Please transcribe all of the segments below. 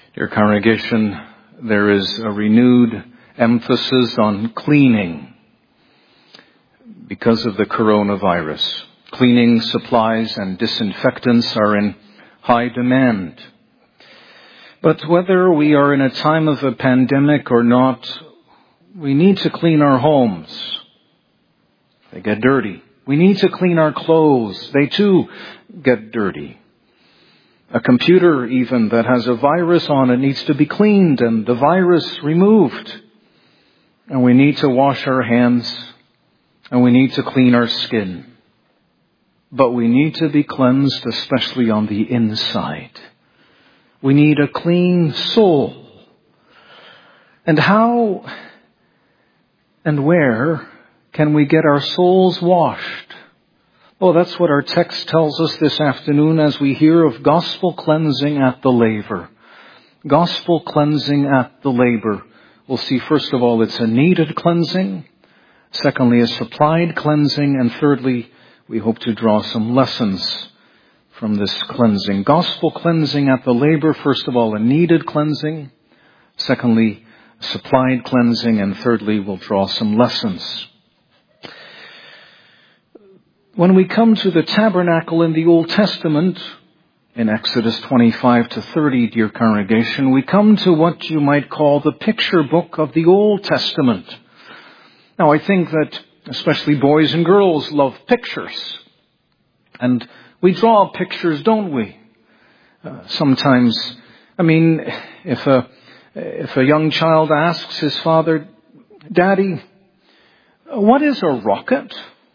Dear congregation, there is a renewed emphasis on cleaning because of the coronavirus. Cleaning supplies and disinfectants are in high demand. But whether we are in a time of a pandemic or not, we need to clean our homes. They get dirty. We need to clean our clothes. They too get dirty. A computer even that has a virus on it needs to be cleaned and the virus removed. And we need to wash our hands and we need to clean our skin. But we need to be cleansed, especially on the inside. We need a clean soul. And how and where can we get our souls washed? Well, that's what our text tells us this afternoon as we hear of gospel cleansing at the laver. Gospel cleansing at the laver. We'll see, first of all, it's a needed cleansing. Secondly, a supplied cleansing. And thirdly, we hope to draw some lessons from this cleansing. Gospel cleansing at the laver. First of all, a needed cleansing. Secondly, supplied cleansing. And thirdly, we'll draw some lessons. When we come to the tabernacle in the Old Testament, in Exodus 25 to 30, dear congregation, we come to what you might call the picture book of the Old Testament. Now, I think that especially boys and girls love pictures. And we draw pictures, don't we? Sometimes, if a young child asks his father, "Daddy, what is a rocket?"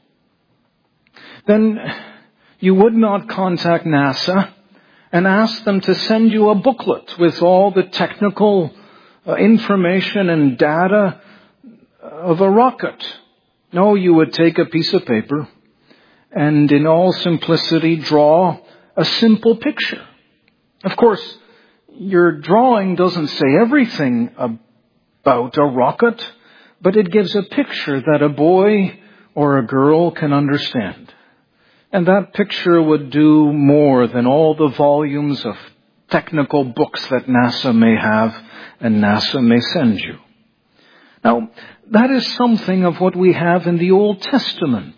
then you would not contact NASA and ask them to send you a booklet with all the technical information and data of a rocket. No, you would take a piece of paper and in all simplicity draw a simple picture. Of course, your drawing doesn't say everything about a rocket, but it gives a picture that a boy or a girl can understand. And that picture would do more than all the volumes of technical books that NASA may have and NASA may send you. Now, that is something of what we have in the Old Testament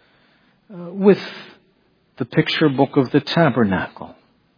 with the picture book of the tabernacle.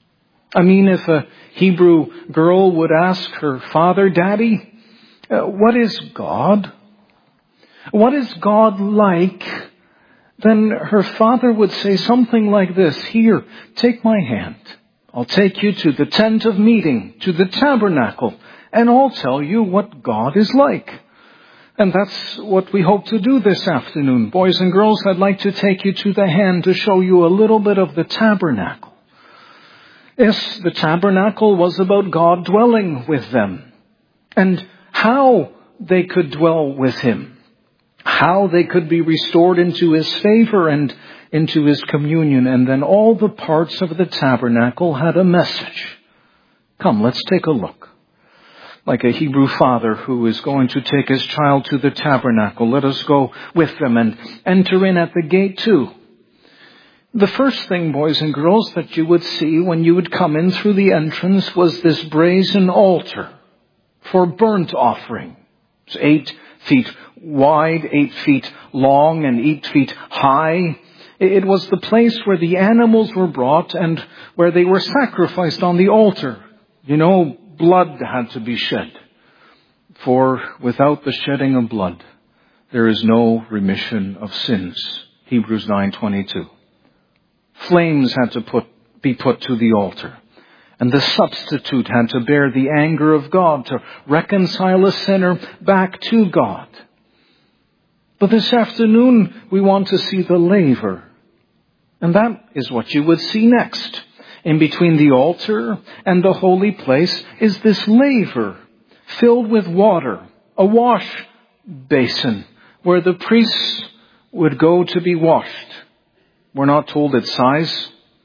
If a Hebrew girl would ask her father, "Daddy, what is God? What is God like?" then her father would say something like this, "Here, take my hand. I'll take you to the tent of meeting, to the tabernacle, and I'll tell you what God is like." And that's what we hope to do this afternoon. Boys and girls, I'd like to take you to the hand to show you a little bit of the tabernacle. Yes, the tabernacle was about God dwelling with them and how they could dwell with Him. How they could be restored into His favor and into His communion. And then all the parts of the tabernacle had a message. Come, let's take a look. Like a Hebrew father who is going to take his child to the tabernacle, let us go with them and enter in at the gate too. The first thing, boys and girls, that you would see when you would come in through the entrance was this brazen altar for burnt offering. It's 8 feet wide, 8 feet long, and 8 feet high. It was the place where the animals were brought and where they were sacrificed on the altar. Blood had to be shed. For without the shedding of blood, there is no remission of sins. Hebrews 9:22. Flames had to be put to the altar. And the substitute had to bear the anger of God to reconcile a sinner back to God. But this afternoon, we want to see the laver. And that is what you would see next. In between the altar and the holy place is this laver filled with water, a wash basin where the priests would go to be washed. We're not told its size.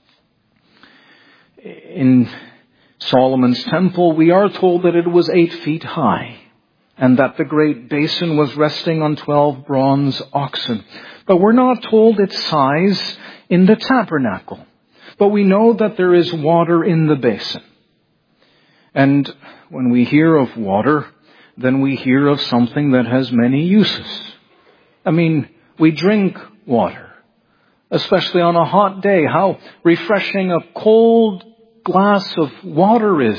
In Solomon's temple, we are told that it was 8 feet high and that the great basin was resting on 12 bronze oxen. But we're not told its size in the tabernacle. But we know that there is water in the basin. And when we hear of water, then we hear of something that has many uses. I mean, we drink water, especially on a hot day. How refreshing a cold glass of water is.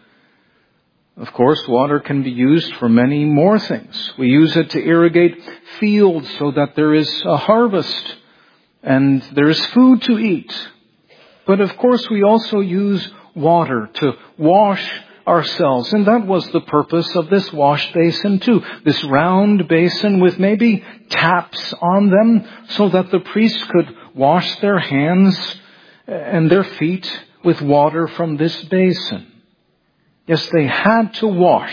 Of course, water can be used for many more things. We use it to irrigate fields so that there is a harvest and there is food to eat. But of course, we also use water to wash ourselves. And that was the purpose of this wash basin too. This round basin with maybe taps on them so that the priests could wash their hands and their feet with water from this basin. Yes, they had to wash.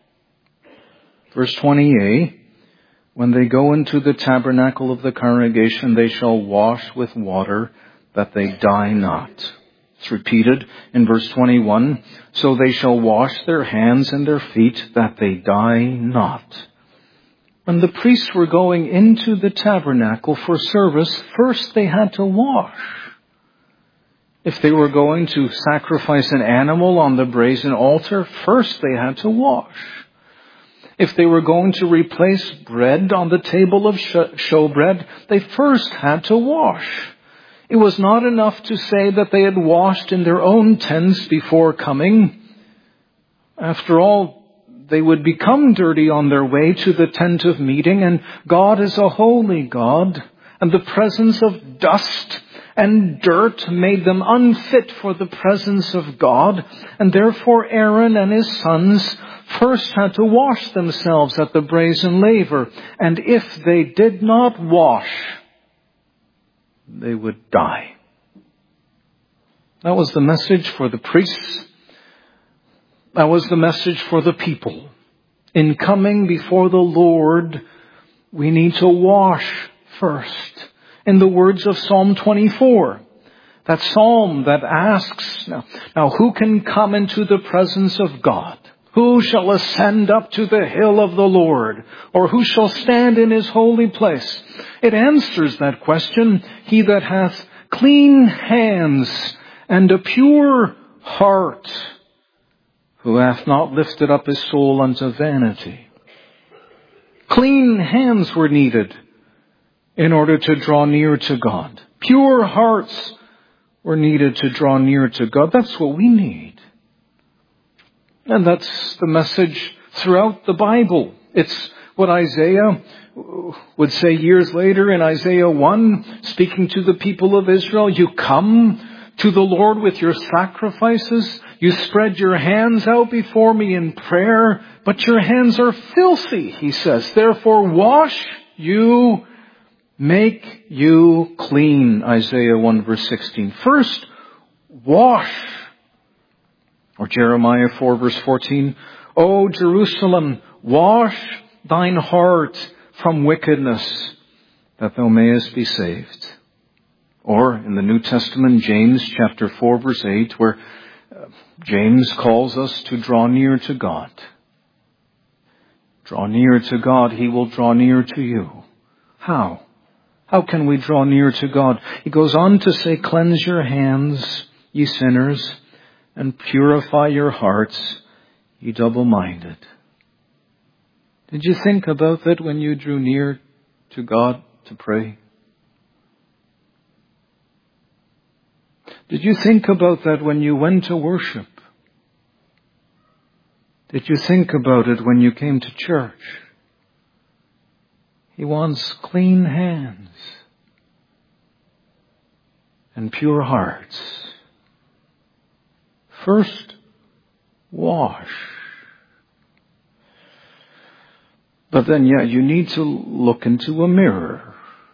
Verse 20a, when they go into the tabernacle of the congregation, they shall wash with water that they die not. It's repeated in verse 21, so they shall wash their hands and their feet that they die not. When the priests were going into the tabernacle for service, first they had to wash. If they were going to sacrifice an animal on the brazen altar, first they had to wash. If they were going to replace bread on the table of showbread, they first had to wash. It was not enough to say that they had washed in their own tents before coming. After all, they would become dirty on their way to the tent of meeting, and God is a holy God, and the presence of dust and dirt made them unfit for the presence of God, and therefore Aaron and his sons first had to wash themselves at the brazen laver, and if they did not wash, they would die. That was the message for the priests. That was the message for the people. In coming before the Lord, we need to wash first. In the words of Psalm 24, that psalm that asks, now who can come into the presence of God? Who shall ascend up to the hill of the Lord? Or who shall stand in his holy place? It answers that question, he that hath clean hands and a pure heart, who hath not lifted up his soul unto vanity. Clean hands were needed in order to draw near to God. Pure hearts were needed to draw near to God. That's what we need. And that's the message throughout the Bible. It's what Isaiah would say years later in Isaiah 1, speaking to the people of Israel. You come to the Lord with your sacrifices. You spread your hands out before me in prayer, but your hands are filthy, he says. Therefore wash you, make you clean. Isaiah 1 verse 16. First, wash. Or Jeremiah 4 verse 14. O Jerusalem, wash thine heart from wickedness, that thou mayest be saved. Or in the New Testament, James chapter 4 verse 8, where James calls us to draw near to God. Draw near to God, he will draw near to you. How? How can we draw near to God? He goes on to say, cleanse your hands, ye sinners, and purify your hearts, ye double-minded. Did you think about that when you drew near to God to pray? Did you think about that when you went to worship? Did you think about it when you came to church? He wants clean hands and pure hearts. First, wash. But then, you need to look into a mirror.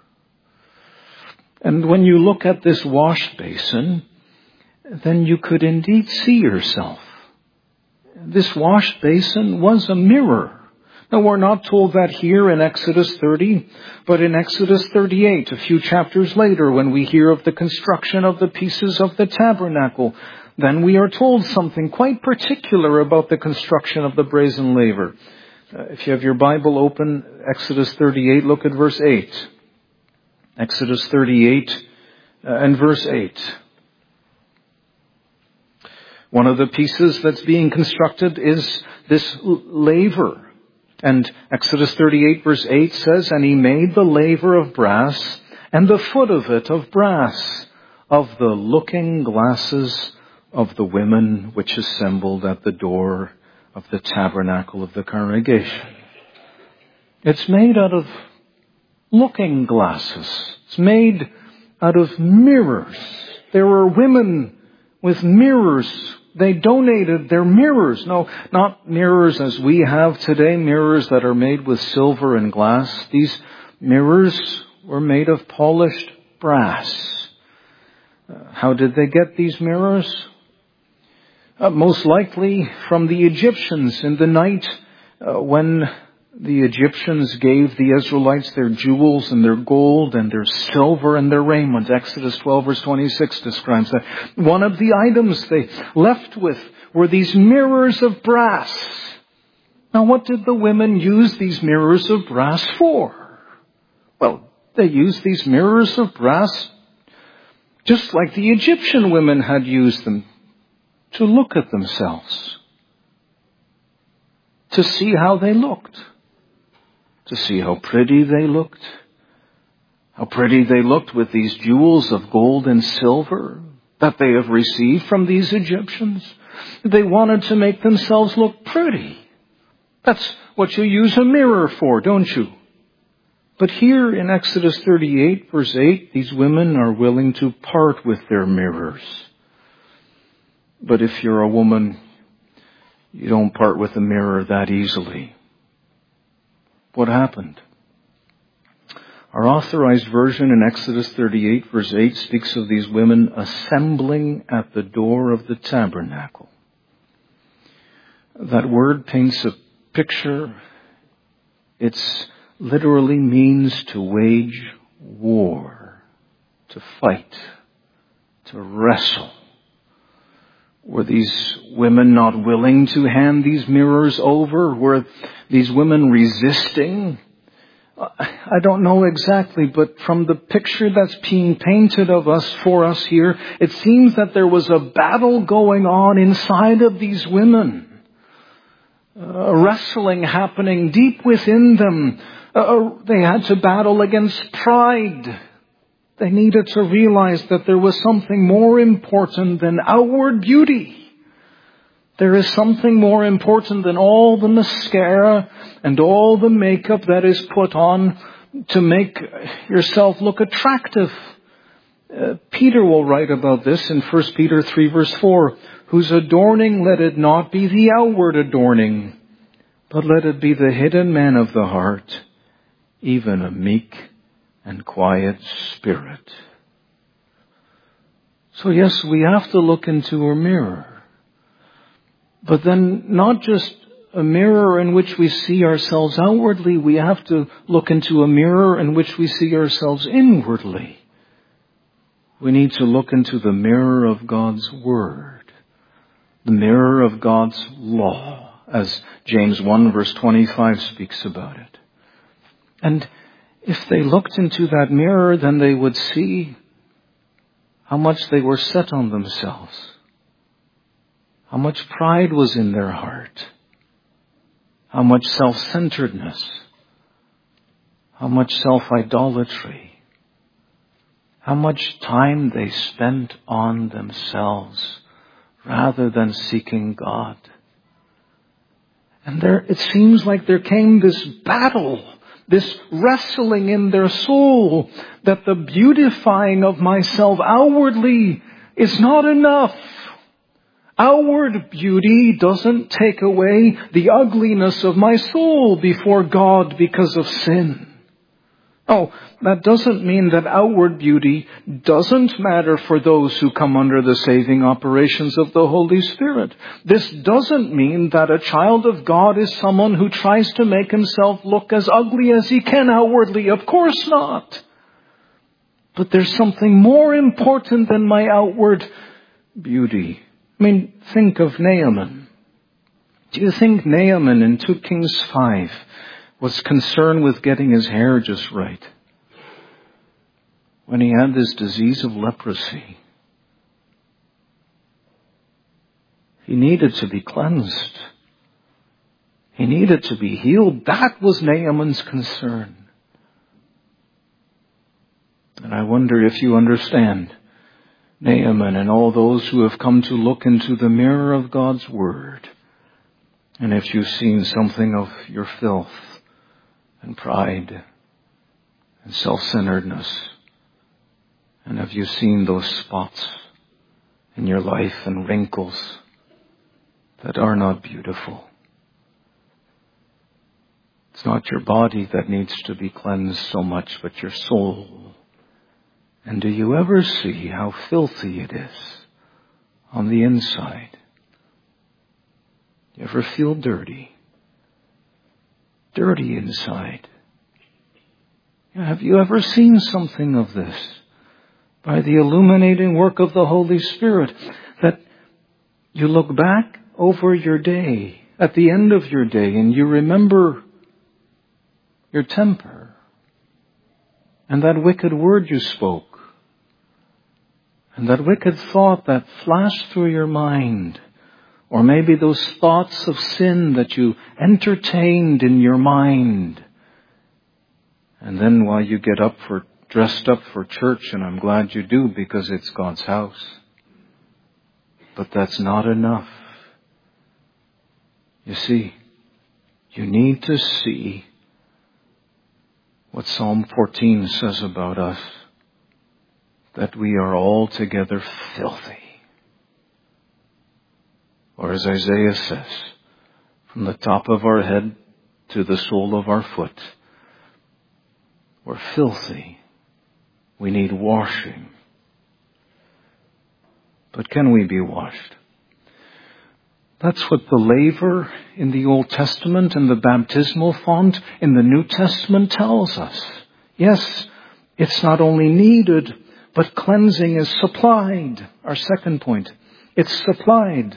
And when you look at this wash basin, then you could indeed see yourself. This wash basin was a mirror. Now, we're not told that here in Exodus 30, but in Exodus 38, a few chapters later, when we hear of the construction of the pieces of the tabernacle, then we are told something quite particular about the construction of the brazen laver. If you have your Bible open, Exodus 38, look at verse 8. Exodus 38 and verse 8. One of the pieces that's being constructed is this laver. And Exodus 38 verse 8 says, "And he made the laver of brass, and the foot of it of brass, of the looking glasses of the women which assembled at the door of the tabernacle of the congregation." It's made out of looking glasses. It's made out of mirrors. There were women with mirrors. They donated their mirrors. No, not mirrors as we have today, mirrors that are made with silver and glass. These mirrors were made of polished brass. How did they get these mirrors? Most likely from the Egyptians in the night when the Egyptians gave the Israelites their jewels and their gold and their silver and their raiment. Exodus 12 verse 26 describes that. One of the items they left with were these mirrors of brass. Now, what did the women use these mirrors of brass for? Well, they used these mirrors of brass just like the Egyptian women had used them, to look at themselves, to see how they looked, to see how pretty they looked, with these jewels of gold and silver that they have received from these Egyptians. They wanted to make themselves look pretty. That's what you use a mirror for, don't you? But here in Exodus 38 verse 8, these women are willing to part with their mirrors. But if you're a woman, you don't part with a mirror that easily. What happened? Our Authorized Version in Exodus 38 verse 8 speaks of these women assembling at the door of the tabernacle. That word paints a picture. It literally means to wage war, to fight, to wrestle. Were these women not willing to hand these mirrors over? Were these women resisting? I don't know exactly, but from the picture that's being painted of us for us here, it seems that there was a battle going on inside of these women. A wrestling happening deep within them. They had to battle against pride. They needed to realize that there was something more important than outward beauty. There is something more important than all the mascara and all the makeup that is put on to make yourself look attractive. Peter will write about this in 1 Peter 3 verse 4. "Whose adorning let it not be the outward adorning, but let it be the hidden man of the heart, even a meek and quiet spirit." So yes, we have to look into a mirror. But then not just a mirror in which we see ourselves outwardly, we have to look into a mirror in which we see ourselves inwardly. We need to look into the mirror of God's Word, the mirror of God's law, as James 1 verse 25 speaks about it. And if they looked into that mirror, then they would see how much they were set on themselves, how much pride was in their heart, how much self-centeredness, how much self-idolatry, how much time they spent on themselves rather than seeking God. And it seems like there came this battle, this wrestling in their soul, that the beautifying of myself outwardly is not enough. Outward beauty doesn't take away the ugliness of my soul before God because of sin. Oh, that doesn't mean that outward beauty doesn't matter for those who come under the saving operations of the Holy Spirit. This doesn't mean that a child of God is someone who tries to make himself look as ugly as he can outwardly. Of course not. But there's something more important than my outward beauty. I mean, think of Naaman. Do you think Naaman in 2 Kings 5 was concerned with getting his hair just right when he had this disease of leprosy? He needed to be cleansed. He needed to be healed. That was Naaman's concern. And I wonder if you understand Naaman and all those who have come to look into the mirror of God's Word. And if you've seen something of your filth and pride and self-centeredness, and have you seen those spots in your life and wrinkles that are not beautiful? It's not your body that needs to be cleansed so much, but your soul. And do you ever see how filthy it is on the inside? You ever feel dirty? Dirty inside. Have you ever seen something of this? By the illuminating work of the Holy Spirit, that you look back over your day, at the end of your day, and you remember your temper and that wicked word you spoke and that wicked thought that flashed through your mind, or maybe those thoughts of sin that you entertained in your mind. And then while you get dressed up for church, and I'm glad you do because it's God's house, but that's not enough. You see, you need to see what Psalm 14 says about us, that we are altogether filthy. Or as Isaiah says, from the top of our head to the sole of our foot, we're filthy. We need washing. But can we be washed? That's what the laver in the Old Testament and the baptismal font in the New Testament tells us. Yes, it's not only needed, but cleansing is supplied. Our second point, it's supplied.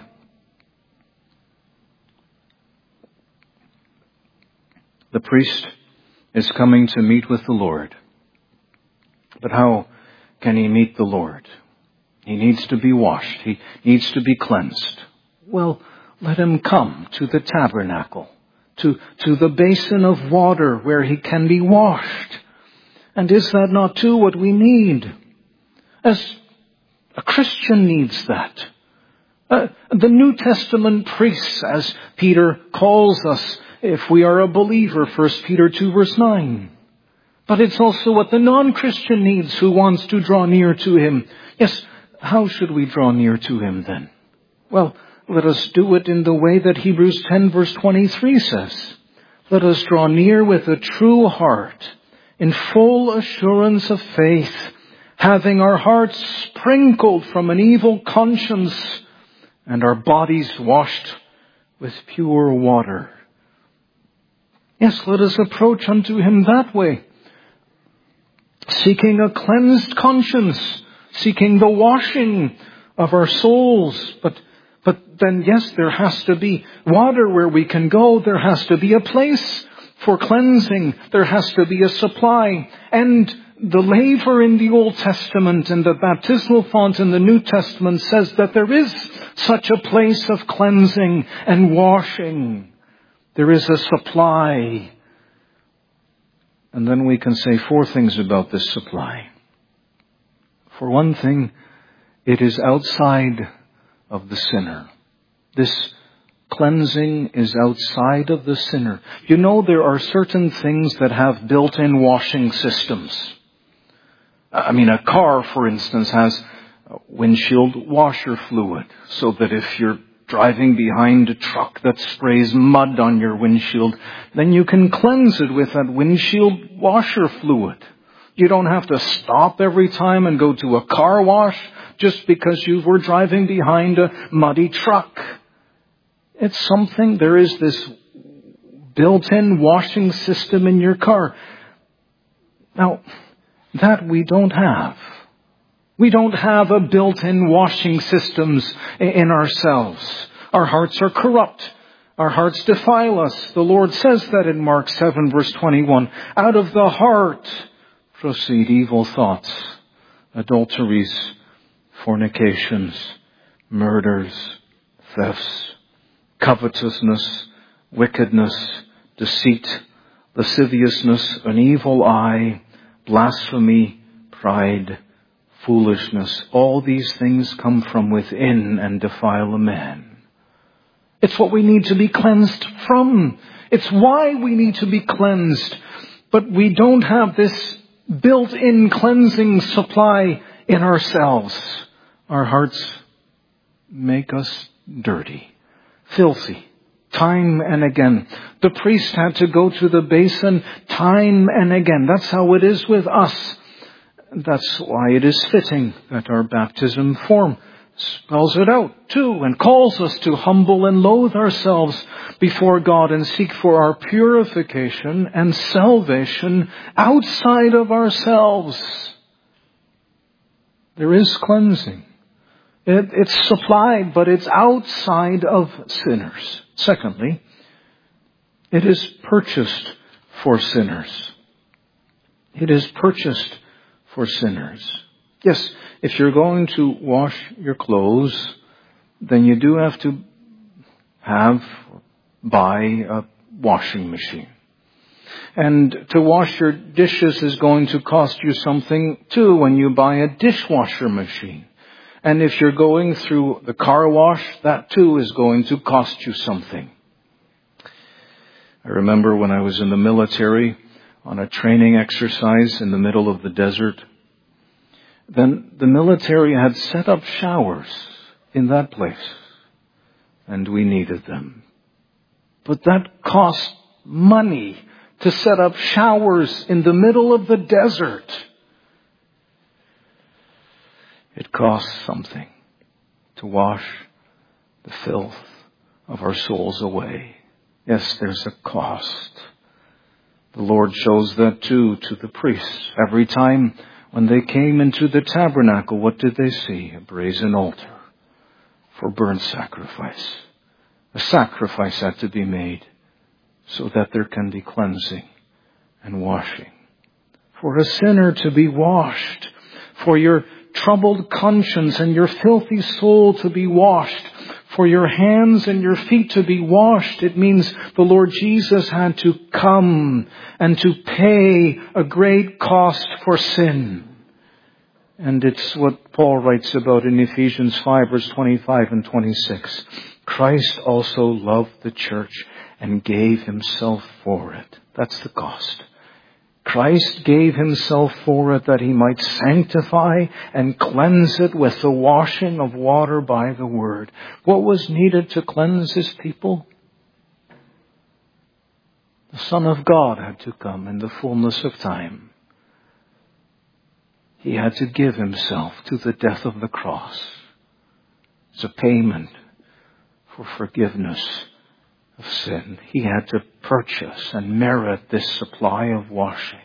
The priest is coming to meet with the Lord. But how can he meet the Lord? He needs to be washed. He needs to be cleansed. Well, let him come to the tabernacle, to the basin of water where he can be washed. And is that not too what we need? As a Christian needs that. The New Testament priests, as Peter calls us, if we are a believer, 1 Peter 2 verse 9. But it's also what the non-Christian needs who wants to draw near to him. Yes, how should we draw near to him then? Well, let us do it in the way that Hebrews 10 verse 23 says. Let us draw near with a true heart, in full assurance of faith, having our hearts sprinkled from an evil conscience and our bodies washed with pure water. Yes, let us approach unto him that way, seeking a cleansed conscience, seeking the washing of our souls. But then, yes, there has to be water where we can go. There has to be a place for cleansing. There has to be a supply. And the laver in the Old Testament and the baptismal font in the New Testament says that there is such a place of cleansing and washing. There is a supply. And then we can say 4 things about this supply. For one thing, it is outside of the sinner. This cleansing is outside of the sinner. You know, there are certain things that have built-in washing systems. I mean, a car, for instance, has windshield washer fluid, so that if you're driving behind a truck that sprays mud on your windshield, then you can cleanse it with that windshield washer fluid. You don't have to stop every time and go to a car wash just because you were driving behind a muddy truck. It's something, there is this built-in washing system in your car. Now, that we don't have. We don't have a built-in washing systems in ourselves. Our hearts are corrupt. Our hearts defile us. The Lord says that in Mark 7 verse 21. Out of the heart proceed evil thoughts, adulteries, fornications, murders, thefts, covetousness, wickedness, deceit, lasciviousness, an evil eye, blasphemy, pride, foolishness. All these things come from within and defile a man. It's what we need to be cleansed from. It's why we need to be cleansed. But we don't have this built-in cleansing supply in ourselves. Our hearts make us dirty, filthy, time and again. The priest had to go to the basin time and again. That's how it is with us. That's why it is fitting that our baptism form spells it out too and calls us to humble and loathe ourselves before God and seek for our purification and salvation outside of ourselves. There is cleansing. It's supplied, but it's outside of sinners. Secondly, it is purchased for sinners. It is purchased for sinners. Yes, if you're going to wash your clothes, then you do have to buy a washing machine. And to wash your dishes is going to cost you something too when you buy a dishwasher machine. And if you're going through the car wash, that too is going to cost you something. I remember when I was in the military on a training exercise in the middle of the desert, then the military had set up showers in that place, and we needed them. But that cost money to set up showers in the middle of the desert. It costs something to wash the filth of our souls away. Yes, there's a cost. The Lord shows that too to the priests. Every time when they came into the tabernacle, what did they see? A brazen altar for burnt sacrifice. A sacrifice had to be made so that there can be cleansing and washing. For a sinner to be washed, for your troubled conscience and your filthy soul to be washed, for your hands and your feet to be washed, it means the Lord Jesus had to come and to pay a great cost for sin. And it's what Paul writes about in Ephesians 5 verse 25 and 26. Christ also loved the church and gave himself for it. That's the cost. Christ gave himself for it that he might sanctify and cleanse it with the washing of water by the word. What was needed to cleanse his people? The Son of God had to come in the fullness of time. He had to give himself to the death of the cross. It's a payment for forgiveness of sin. He had to purchase and merit this supply of washing.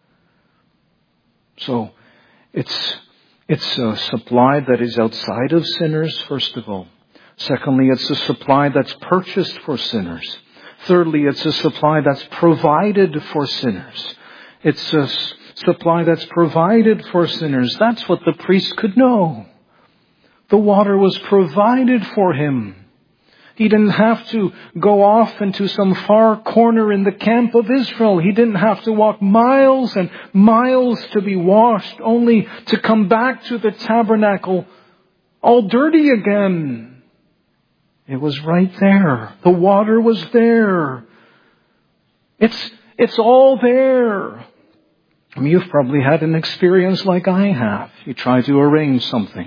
So it's a supply that is outside of sinners, first of all. Secondly, it's a supply that's purchased for sinners. Thirdly, it's a supply that's provided for sinners. It's a supply that's provided for sinners. That's what the priest could know. The water was provided for him. He didn't have to go off into some far corner in the camp of Israel. He didn't have to walk miles and miles to be washed, only to come back to the tabernacle all dirty again. It was right there. The water was there. It's all there. I mean, you've probably had an experience like I have. You try to arrange something.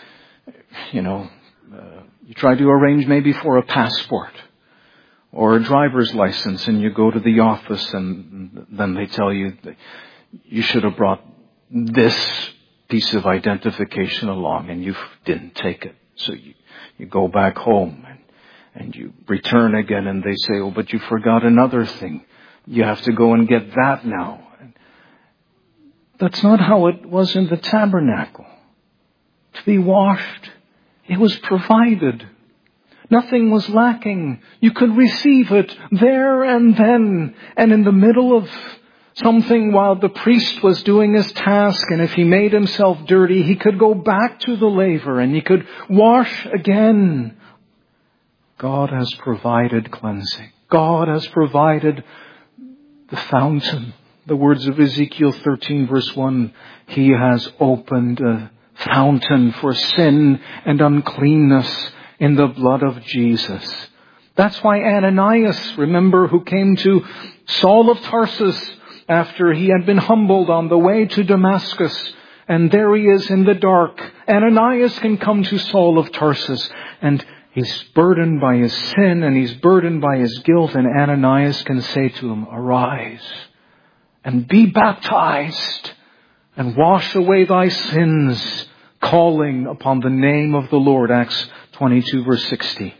You try to arrange maybe for a passport or a driver's license, and you go to the office and then they tell you that you should have brought this piece of identification along and you didn't take it. So you go back home and you return again and they say, oh, but you forgot another thing. You have to go and get that now. That's not how it was in the tabernacle. To be washed, it was provided. Nothing was lacking. You could receive it there and then. And in the middle of something while the priest was doing his task, and if he made himself dirty, he could go back to the laver and he could wash again. God has provided cleansing. God has provided the fountain. The words of Ezekiel 13 verse 1, He has opened a fountain for sin and uncleanness in the blood of Jesus. That's why Ananias, remember, who came to Saul of Tarsus after he had been humbled on the way to Damascus, and there he is in the dark. Ananias can come to Saul of Tarsus, and he's burdened by his sin and he's burdened by his guilt, and Ananias can say to him, "Arise and be baptized and wash away thy sins, calling upon the name of the Lord." Acts 22 verse 60.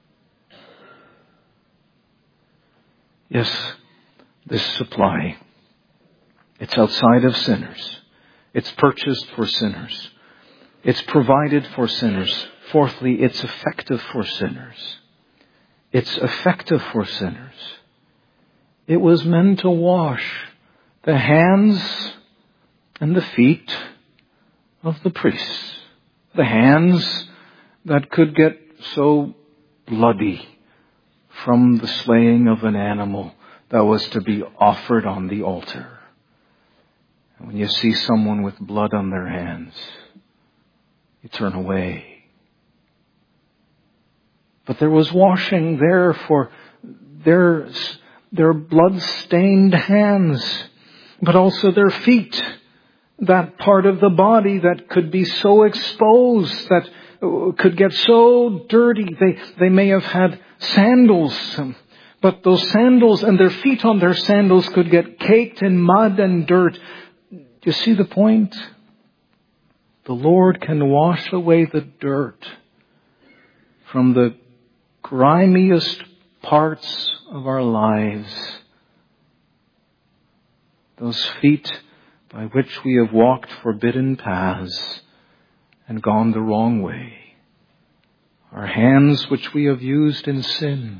Yes, this supply, it's outside of sinners. It's purchased for sinners. It's provided for sinners. Fourthly, it's effective for sinners. It's effective for sinners. It was meant to wash the hands and the feet of the priests. The hands that could get so bloody from the slaying of an animal that was to be offered on the altar. And when you see someone with blood on their hands, you turn away. But there was washing there for their blood-stained hands, but also their feet, that part of the body that could be so exposed, that could get so dirty. They may have had sandals, but those sandals and their feet on their sandals could get caked in mud and dirt. Do you see the point? The Lord can wash away the dirt from the grimiest parts of our lives. Those feet by which we have walked forbidden paths and gone the wrong way. Our hands which we have used in sin.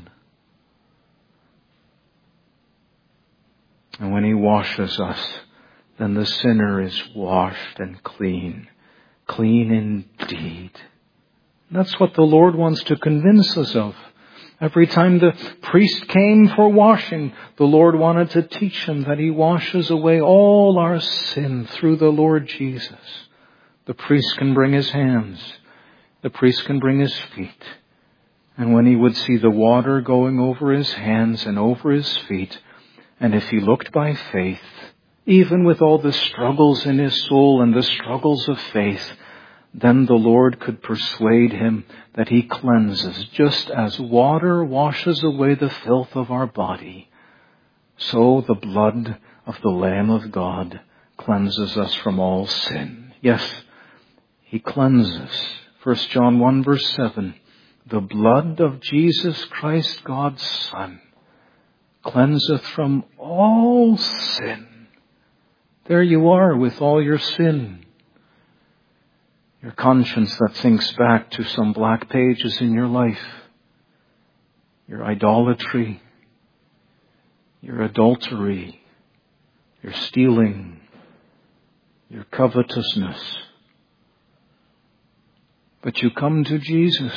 And when He washes us, then the sinner is washed and clean. Clean indeed. That's what the Lord wants to convince us of. Every time the priest came for washing, the Lord wanted to teach him that He washes away all our sin through the Lord Jesus. The priest can bring his hands. The priest can bring his feet. And when he would see the water going over his hands and over his feet, and if he looked by faith, even with all the struggles in his soul and the struggles of faith, then the Lord could persuade him that He cleanses. Just as water washes away the filth of our body, so the blood of the Lamb of God cleanses us from all sin. Yes, He cleanses. 1 John 1 verse 7, the blood of Jesus Christ, God's Son, cleanseth from all sin. There you are with all your sin. Your conscience that thinks back to some black pages in your life. Your idolatry. Your adultery. Your stealing. Your covetousness. But you come to Jesus.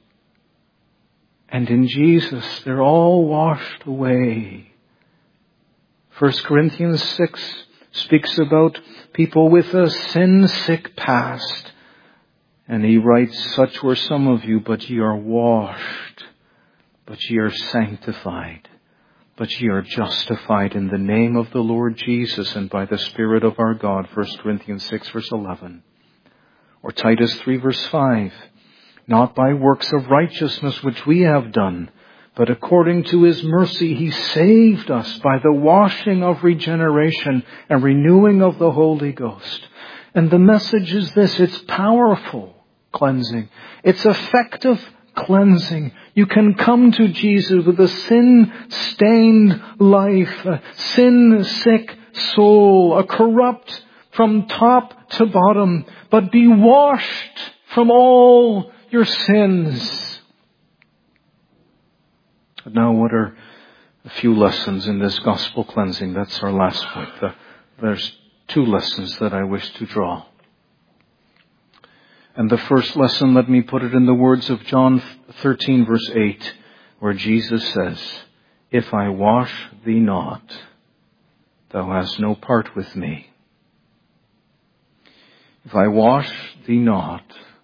And in Jesus, they're all washed away. 1 Corinthians 6 speaks about people with a sin-sick past. And he writes, such were some of you, but ye are washed, but ye are sanctified, but ye are justified in the name of the Lord Jesus and by the Spirit of our God. 1 Corinthians 6 verse 11. Or Titus 3 verse 5. Not by works of righteousness which we have done, but according to His mercy He saved us by the washing of regeneration and renewing of the Holy Ghost. And the message is this, it's powerful cleansing. It's effective cleansing. You can come to Jesus with a sin-stained life, a sin-sick soul, a corrupt from top to bottom, but be washed from all your sins. Now, what are a few lessons in this gospel cleansing? That's our last point. There's two lessons that I wish to draw. And the first lesson, let me put it in the words of John 13, verse 8, where Jesus says, "If I wash thee not, thou hast no part with me." If I wash thee not,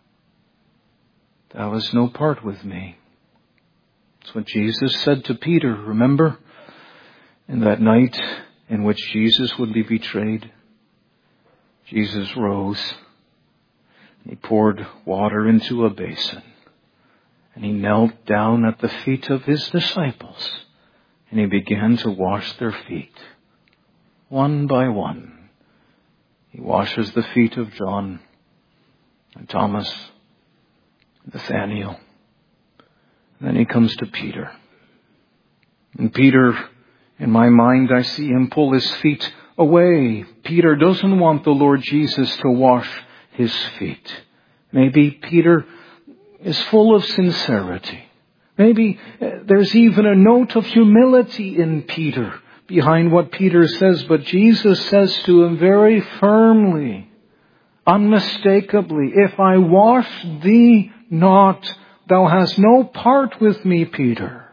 thou hast no part with me. That's what Jesus said to Peter, remember? In that night in which Jesus would be betrayed, Jesus rose. He poured water into a basin. And he knelt down at the feet of his disciples. And he began to wash their feet. One by one. He washes the feet of John and Thomas, Nathaniel. And then he comes to Peter. And Peter, in my mind, I see him pull his feet away. Peter doesn't want the Lord Jesus to wash his feet. Maybe Peter is full of sincerity. Maybe there's even a note of humility in Peter behind what Peter says, but Jesus says to him very firmly, unmistakably, "If I wash thee not, thou hast no part with me, Peter."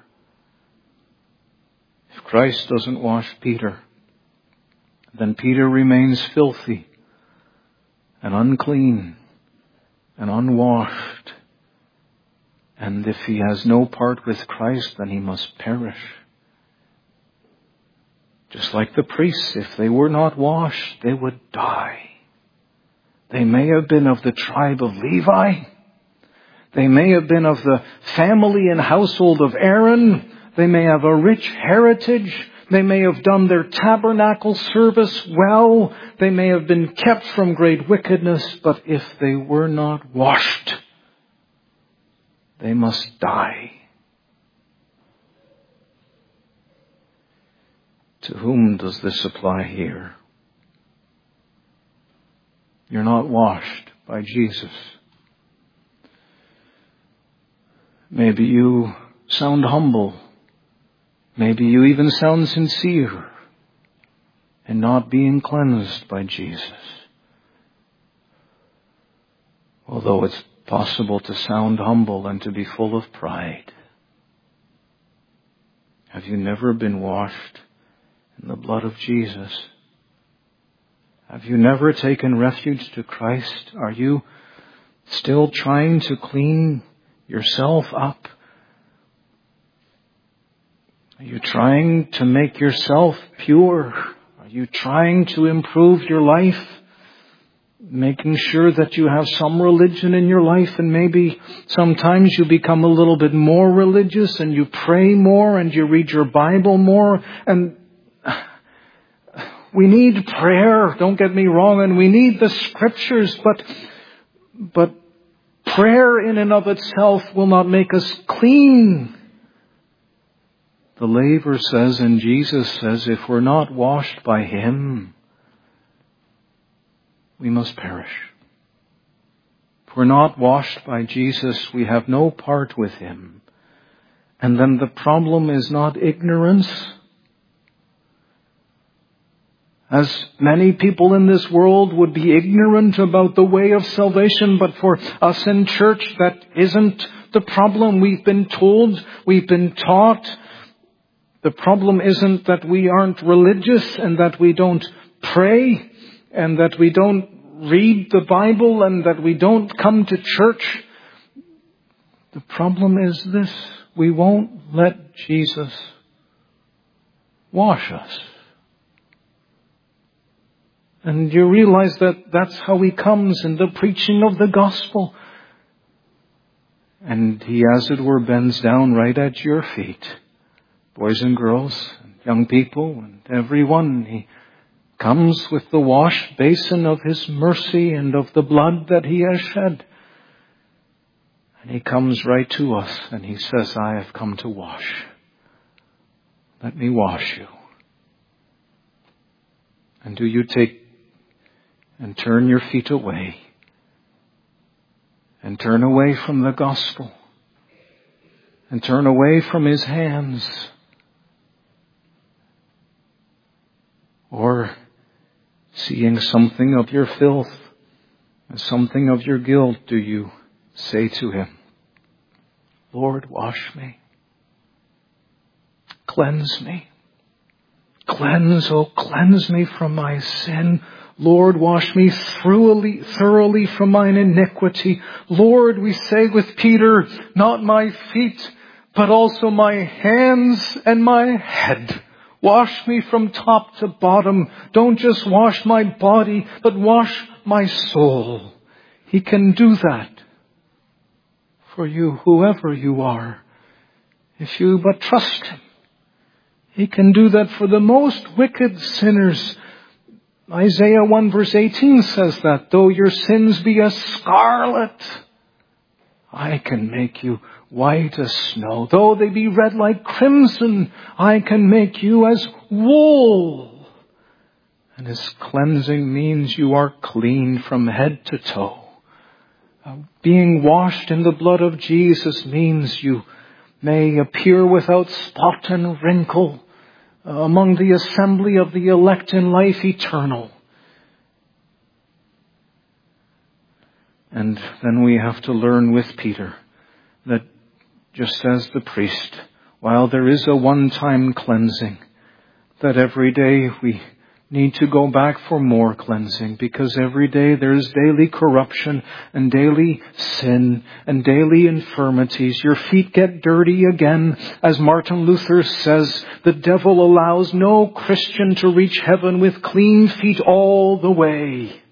If Christ doesn't wash Peter, then Peter remains filthy and unclean and unwashed. And if he has no part with Christ, then he must perish. Just like the priests, if they were not washed, they would die. They may have been of the tribe of Levi. They may have been of the family and household of Aaron. They may have a rich heritage. They may have done their tabernacle service well. They may have been kept from great wickedness. But if they were not washed, they must die. To whom does this apply here? You're not washed by Jesus. Maybe you sound humble. Maybe you even sound sincere in not being cleansed by Jesus. Although it's possible to sound humble and to be full of pride. Have you never been washed in the blood of Jesus? Have you never taken refuge to Christ? Are you still trying to clean yourself up? Are you trying to make yourself pure? Are you trying to improve your life? Making sure that you have some religion in your life, and maybe sometimes you become a little bit more religious and you pray more and you read your Bible more. And we need prayer, don't get me wrong, and we need the scriptures, but prayer in and of itself will not make us clean. The laver says, and Jesus says, if we're not washed by Him, we must perish. If we're not washed by Jesus, we have no part with Him. And then the problem is not ignorance. As many people in this world would be ignorant about the way of salvation, but for us in church, that isn't the problem. We've been told, we've been taught. The problem isn't that we aren't religious and that we don't pray and that we don't read the Bible and that we don't come to church. The problem is this: we won't let Jesus wash us. And you realize that that's how He comes in the preaching of the gospel. And He, as it were, bends down right at your feet. Boys and girls, young people, and everyone. He comes with the wash basin of His mercy and of the blood that He has shed. And He comes right to us and He says, I have come to wash. Let me wash you. And do you take and turn your feet away and turn away from the gospel and turn away from His hands? Or seeing something of your filth something of your guilt, do you say to Him, Lord, wash me. Cleanse me. Cleanse me from my sin. Lord, wash me thoroughly from mine iniquity. Lord, we say with Peter, not my feet, but also my hands and my head. Wash me from top to bottom. Don't just wash my body, but wash my soul. He can do that for you, whoever you are, if you but trust Him. He can do that for the most wicked sinners. Isaiah 1 verse 18 says that, though your sins be as scarlet, I can make you white as snow. Though they be red like crimson, I can make you as wool. And His cleansing means you are clean from head to toe. Being washed in the blood of Jesus means you may appear without spot and wrinkle among the assembly of the elect in life eternal. And then we have to learn with Peter that just as the priest, while there is a one-time cleansing, that every day we need to go back for more cleansing, because every day there's daily corruption and daily sin and daily infirmities. Your feet get dirty again. As Martin Luther says, the devil allows no Christian to reach heaven with clean feet all the way.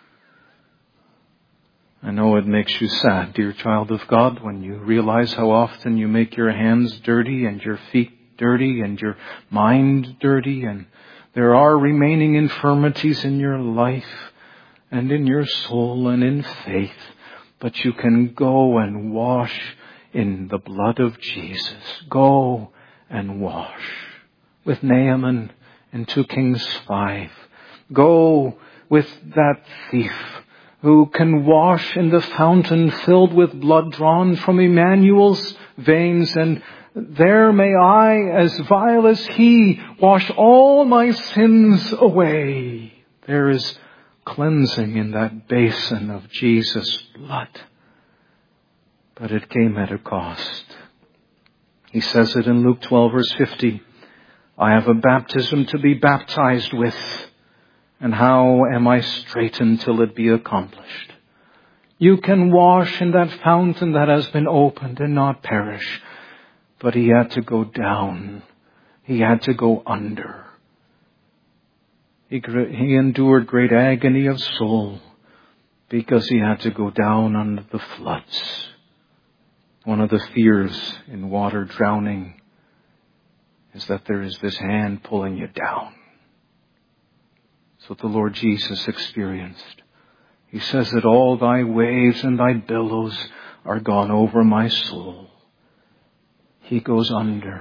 I know it makes you sad, dear child of God, when you realize how often you make your hands dirty and your feet dirty and your mind dirty, and there are remaining infirmities in your life and in your soul and in faith. But you can go and wash in the blood of Jesus. Go and wash. With Naaman in 2 Kings 5. Go with that thief who can wash in the fountain filled with blood drawn from Emmanuel's veins, and there may I, as vile as he, wash all my sins away. There is cleansing in that basin of Jesus' blood. But it came at a cost. He says it in Luke 12 verse 50. I have a baptism to be baptized with, and how am I straitened till it be accomplished? You can wash in that fountain that has been opened and not perish. But He had to go down. He had to go under. He endured great agony of soul because He had to go down under the floods. One of the fears in water drowning is that there is this hand pulling you down. That's what the Lord Jesus experienced. He says that all thy waves and thy billows are gone over my soul. He goes under,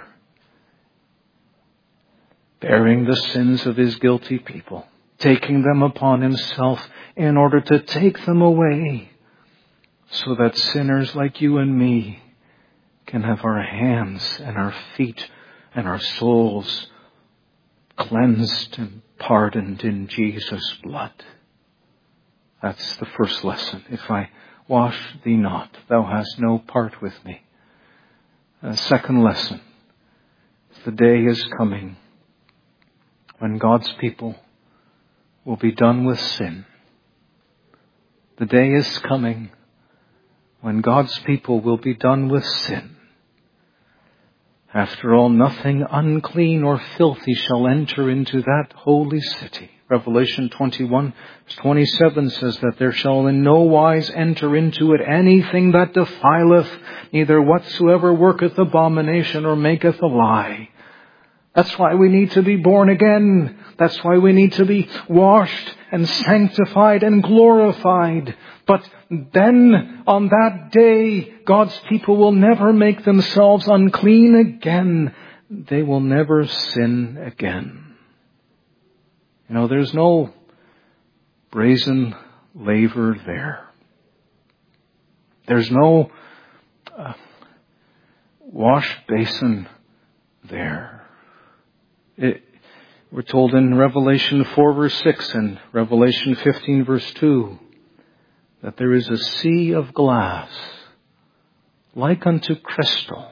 bearing the sins of His guilty people, taking them upon Himself in order to take them away, so that sinners like you and me can have our hands and our feet and our souls cleansed and pardoned in Jesus' blood. That's the first lesson. If I wash thee not, thou hast no part with me. Second lesson. The day is coming when God's people will be done with sin. The day is coming when God's people will be done with sin. After all, nothing unclean or filthy shall enter into that holy city. Revelation 21:27 says that there shall in no wise enter into it anything that defileth, neither whatsoever worketh abomination or maketh a lie. That's why we need to be born again. That's why we need to be washed and sanctified and glorified. But then on that day, God's people will never make themselves unclean again. They will never sin again. You know, there's no brazen laver there. There's no wash basin there. We're told in Revelation 4 verse 6 and Revelation 15 verse 2 that there is a sea of glass like unto crystal,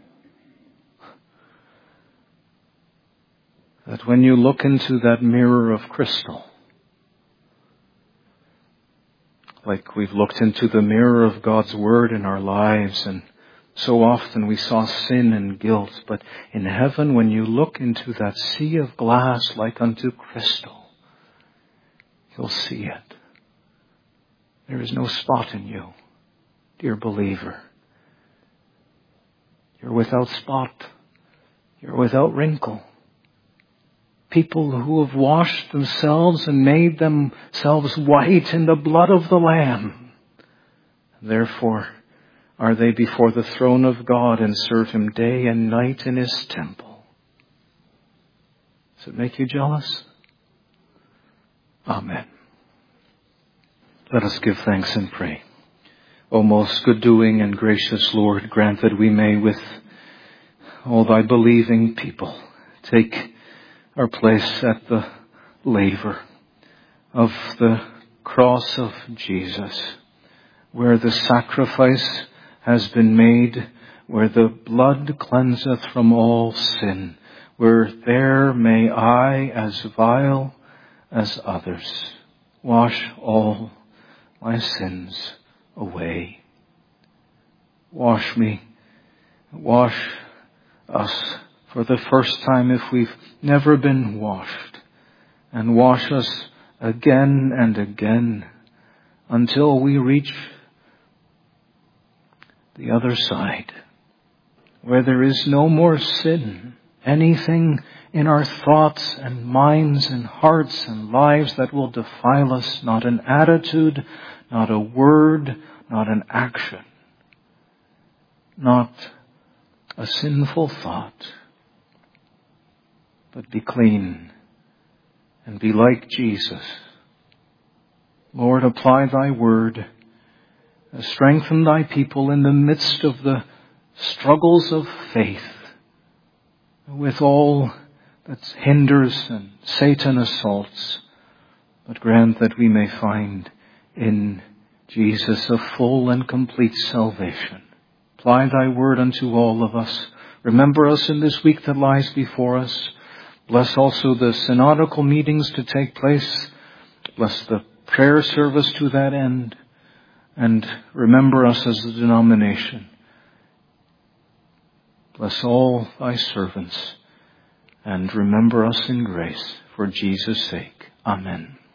that when you look into that mirror of crystal, like we've looked into the mirror of God's Word in our lives, and so often we saw sin and guilt, but in heaven when you look into that sea of glass like unto crystal, you'll see it. There is no spot in you, dear believer. You're without spot. You're without wrinkle. People who have washed themselves and made themselves white in the blood of the Lamb. Therefore are they before the throne of God and serve Him day and night in His temple. Does it make you jealous? Amen. Let us give thanks and pray. O most good-doing and gracious Lord, grant that we may with all Thy believing people take our place at the laver of the cross of Jesus, where the sacrifice has been made, where the blood cleanseth from all sin, where there may I, as vile as others, wash all my sins away. Wash me, wash us for the first time if we've never been washed, and wash us again and again until we reach the other side, where there is no more sin, anything in our thoughts and minds and hearts and lives that will defile us, not an attitude, not a word, not an action, not a sinful thought, but be clean and be like Jesus. Lord, apply Thy word. Strengthen Thy people in the midst of the struggles of faith, with all that hinders and Satan assaults, but grant that we may find in Jesus a full and complete salvation. Apply Thy word unto all of us. Remember us in this week that lies before us. Bless also the synodical meetings to take place. Bless the prayer service to that end. And remember us as a denomination. Bless all Thy servants. And remember us in grace for Jesus' sake. Amen.